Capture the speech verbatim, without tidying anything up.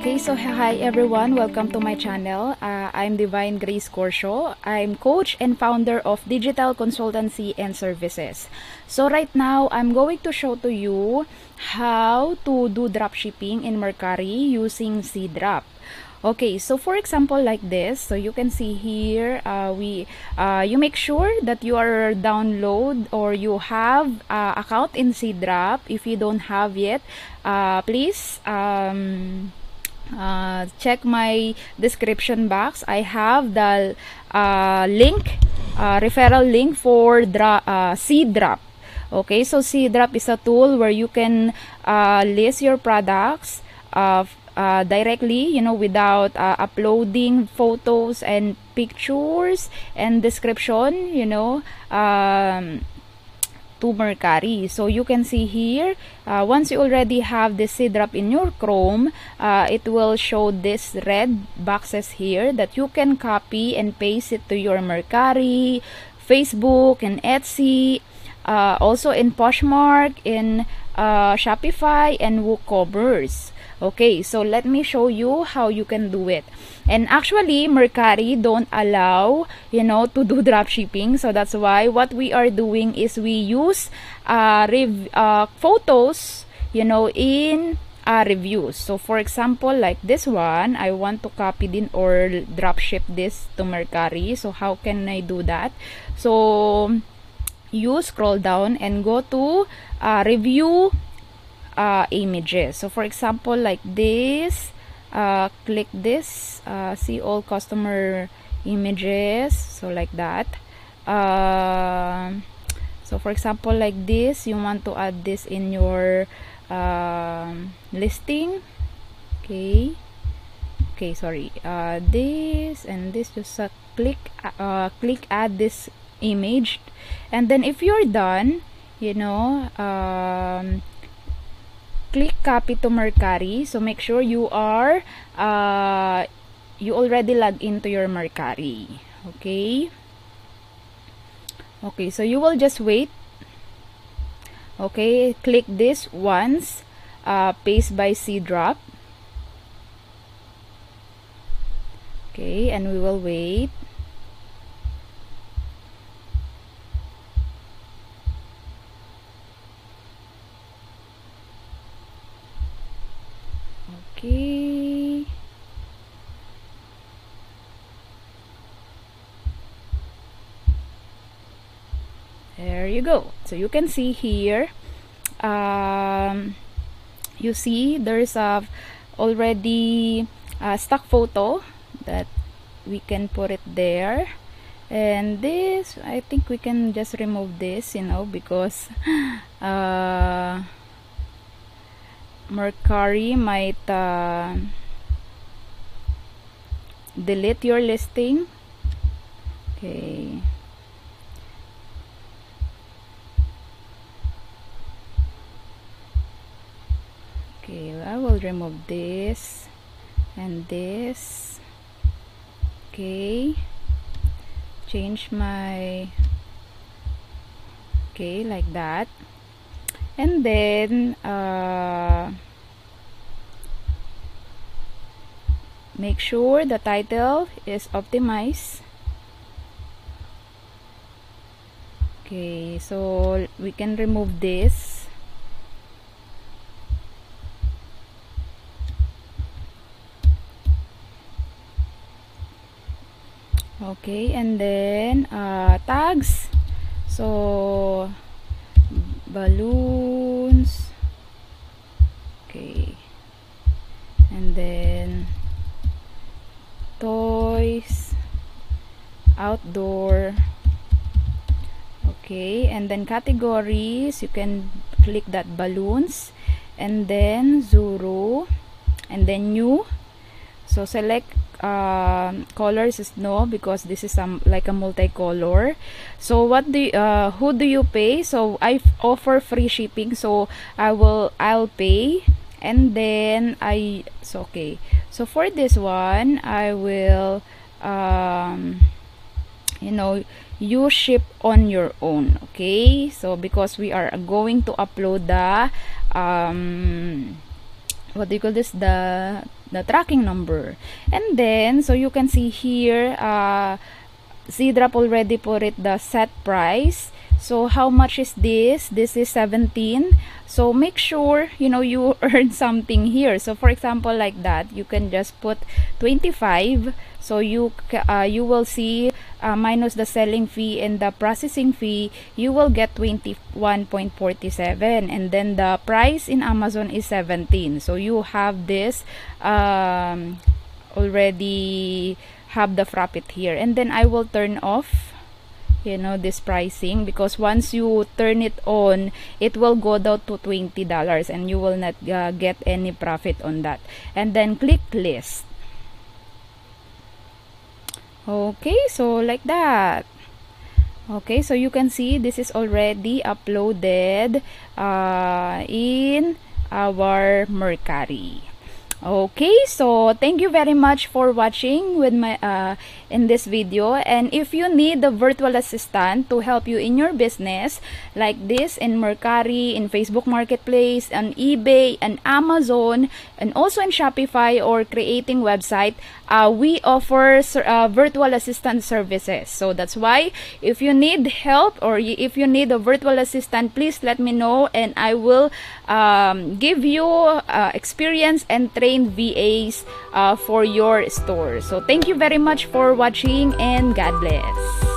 Okay, so hi everyone, welcome to my channel. Uh, I'm Divine Grace Corsio. I'm coach and founder of Digital Consultancy and Services. So right now, I'm going to show to you how to do dropshipping in Mercari using Cdrop. Okay, so for example like this, so you can see here, uh, we uh, you make sure that you are download or you have uh, account in Cdrop. If you don't have yet, uh, please um, uh, check my description box. I have the uh, link, uh, referral link for dra uh, Cdrop. Okay, so Cdrop is a tool where you can uh, list your products uh, uh, directly, you know, without uh, uploading photos and pictures and description, you know, um, to Mercari. So you can see here, uh, once you already have this Cdrop in your Chrome, uh, it will show this red boxes here that you can copy and paste it to your Mercari, Facebook, and Etsy, uh, also in Poshmark, in uh, Shopify, and WooCommerce. Okay, so let me show you how you can do it. And actually, Mercari don't allow, you know, to do dropshipping. So that's why what we are doing is we use uh, rev uh, photos, you know, in uh, reviews. So for example, like this one, I want to copy din or dropship this to Mercari. So how can I do that? So you scroll down and go to uh, review uh, images. So for example, like this, uh, click this, uh, see all customer images. So like that. Uh, so for example, like this, you want to add this in your um, listing. Okay. Okay, sorry. Uh, this and this, just uh, click, uh, click add this image, and then if you're done, you know, um, click copy to Mercari. So make sure you are uh, you already log into your Mercari. Okay. Okay, so you will just wait. Okay, click this once, uh, paste by Cdrop. Okay, and we will wait. Okay. There you go. So you can see here, um, you see there's a already a stock photo that we can put it there. And this, I think we can just remove this, you know, because uh, Mercari might uh, delete your listing. Okay. Okay, I will remove this and this. Okay, change my, okay, like that. And then uh, make sure the title is optimized. Okay, so we can remove this. Okay, and then uh, tags. So balloons. Okay, and then toys, outdoor. Okay, and then categories, you can click that balloons, and then Zuru, and then new. So select uh, colors is no, because this is um, like a multicolor. So what do you, uh, who do you pay? So I offer free shipping, so I will I'll pay, and then I so okay. So for this one, I will um, you know, you ship on your own. Okay, so because we are going to upload the um, what do you call this, the the tracking number. And then, so you can see here, uh, Zdrap already put it the set price. So how much is this? This is seventeen. So make sure, you know, you earn something here. So for example, like that, you can just put twenty-five. So you uh, you will see uh, minus the selling fee and the processing fee, you will get twenty-one point four seven. And then the price in Amazon is seventeen. So you have this um, already have the profit here. And then I will turn off, you know, this pricing, because once you turn it on, it will go down to twenty dollars and you will not uh, get any profit on that. And then click list. Okay, so like that. Okay, so you can see this is already uploaded uh, in our Mercari. Okay, so thank you very much for watching with my uh, in this video. And if you need a virtual assistant to help you in your business like this in Mercari, in Facebook Marketplace, on eBay, and Amazon, and also in Shopify or creating website, uh, we offer uh, virtual assistant services. So that's why if you need help or if you need a virtual assistant, please let me know and I will um, give you uh, experience and train V As uh, for your store. So thank you very much for watching and God bless.